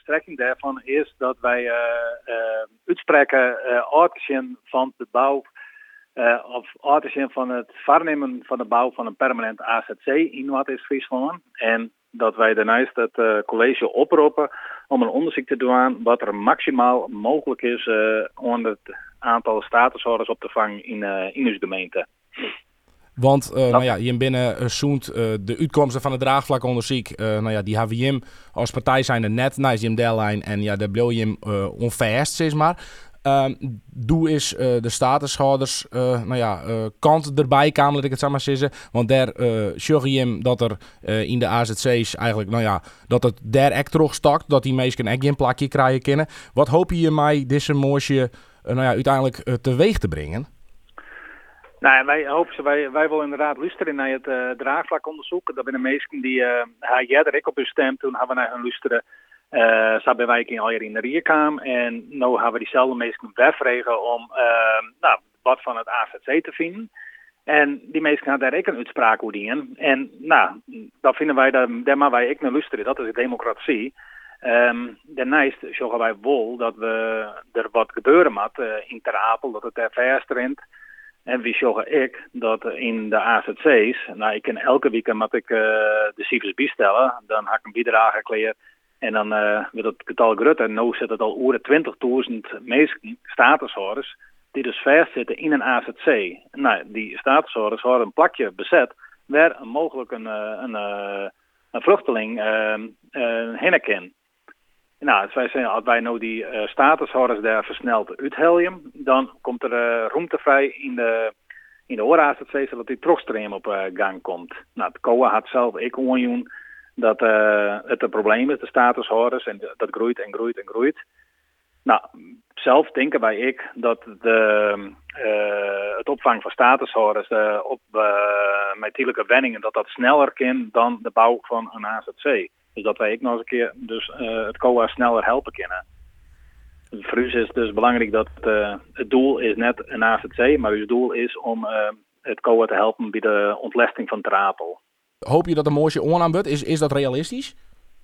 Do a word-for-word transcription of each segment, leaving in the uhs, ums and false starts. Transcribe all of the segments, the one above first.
strekking daarvan is dat wij uh, uh, uitspreken uh, autische van de bouw uh, of autische van het vernemen van de bouw van een permanent A Z C in Noord-Friesland. En dat wij daarnaast het uh, college oproepen om een onderzoek te doen wat er maximaal mogelijk is uh, om het aantal statushouders op te vangen in, uh, in uw gemeente. Want uh, nou ja, je binnen uh, zoent uh, de uitkomsten van het draagvlakonderzoek, uh, nou ja, die hebben we hem als partij zijn er net, nou is hem deadline en ja, daar blijf je hem uh, onverst, zeg maar. Um, doe is uh, de statushouders, uh, nou ja, uh, kant erbij kamer, dat ik het zou maar zeggen. Want daar uh, zorg je hem dat er uh, in de A Z C's eigenlijk, nou ja, dat het daar echt terug stakt, dat die mensen echt een plakje krijgen kunnen. Wat hoop je mij deze mooie, uh, nou ja, uiteindelijk uh, teweeg te brengen? Nou, wij hopen, wij, wij willen inderdaad luisteren naar het uh, draagvlakonderzoek. Dat zijn de meesten die, uh, hij jij er ik op uw stem, toen hebben we naar hen luisteren. Uh, zo bij wij al in de Rierkaam en nu hebben we diezelfde mensen wegvregen om uh, nou, wat van het A Z C te vinden. En die mensen gaan daar ook een uitspraak over dienen. En nou, dat vinden wij, daar, daar maar wij ik naar luisteren, dat is de democratie. Um, daarnaast zeggen wij wel dat we er wat gebeuren moet uh, in Ter Apel, dat het er verst rent. En wie zeggen ik dat in de A Z C's, nou ik kan elke week moet ik uh, de cijfers bijstellen, dan heb ik een bijdrage gekleerd. En dan uh, wordt het getal groter. En nu zit het al over twintigduizend mensen, statushouders, die dus vastzitten in een A Z C. Nou, die statushouders hadden een plakje bezet waar mogelijk een, een, een, een vluchteling uh, uh, heen kan. Nou, als wij, zijn, als wij nou die uh, statushouders daar versneld uithelpen, dan komt er uh, ruimte vrij in de, in de A Z C, zodat die terugstroom op uh, gang komt. Nou, het C O A had zelf ik onjoen dat uh, het een probleem is, de statushouders, en dat groeit en groeit en groeit. Nou, zelf denken wij ik dat de, uh, het opvang van statushouders uh, op uh, met tijdelijke wenningen, dat dat sneller kan dan de bouw van een A Z C. Dus dat wij ik nog eens een keer dus, uh, het C O A sneller helpen kunnen. Voor u is het dus belangrijk dat uh, het doel is net een A Z C, maar uw doel is om uh, het C O A te helpen bij de ontlesting van Ter Apel. Hoop je dat een mooie onaanbod is? Is dat realistisch?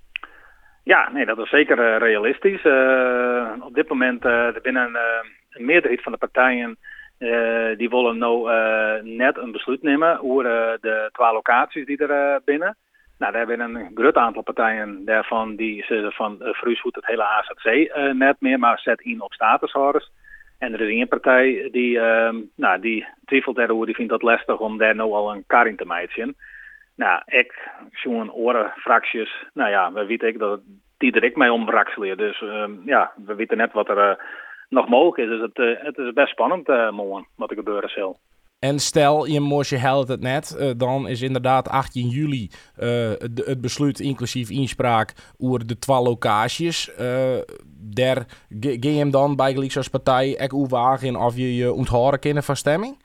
Ja, nee, dat is zeker uh, realistisch. Uh, op dit moment uh, er binnen uh, een meerderheid van de partijen uh, die willen nou uh, net een besluit nemen over uh, de twee locaties die er uh, binnen. Nou, daar hebben een groot aantal partijen daarvan die zeggen van uh, voor u hoeft het hele A Z C uh, net meer, maar zet in op statushouders. En er is één partij die, uh, nou, die twijfelt daarover, die vindt dat lastig om daar nou al een kar in te mijten. Nou, ik, zo'n orenfracties, nou ja, we weten ik dat die er ik mee omwrakselen. Dus uh, ja, we weten net wat er uh, nog mogelijk is. Dus het, uh, het is best spannend uh, morgen wat er gebeuren zal. En stel, je moest je helpt het net, uh, dan is inderdaad achttien juli uh, het, het besluit inclusief inspraak over de twee locaties. Uh, daar ging je hem dan bij Gelijks als partij echt overwagen of je je onthouden kunnen van stemming?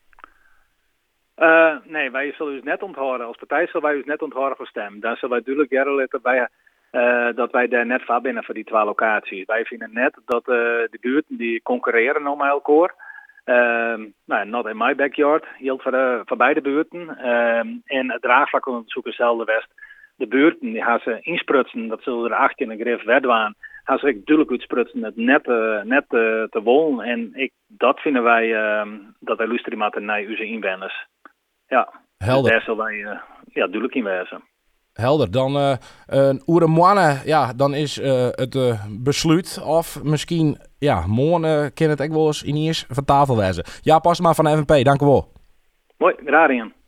Uh, nee, wij zullen dus net onthouden. Als partij zullen wij dus net onthouden van stem. Dan zullen wij duidelijk jaren laten bij uh, dat wij daar net van binnen voor die twee locaties. Wij vinden net dat uh, de buurten die concurreren om elkaar. Uh, nou, not in my backyard, hield voor, de, voor beide buurten. Uh, en het draagvlak onderzoek is hetzelfde west. De buurten die gaan ze insprutsen, dat zullen er acht in een grif wedwaan. Gaan ze duidelijk uitsprutsen het net, uh, net uh, te wollen. En ik, dat vinden wij uh, dat er luisteren moeten naar onze inwoners. Ja, helder. Dus daar zullen wij uh, ja, duidelijk in wezen. Helder, dan uh, een oere moanne, ja, dan is uh, het uh, besluit of misschien, ja, morgen uh, kan het ook wel eens in eerst van tafel wezen. Ja, pas maar van F N P, dank u wel. Mooi, graag in.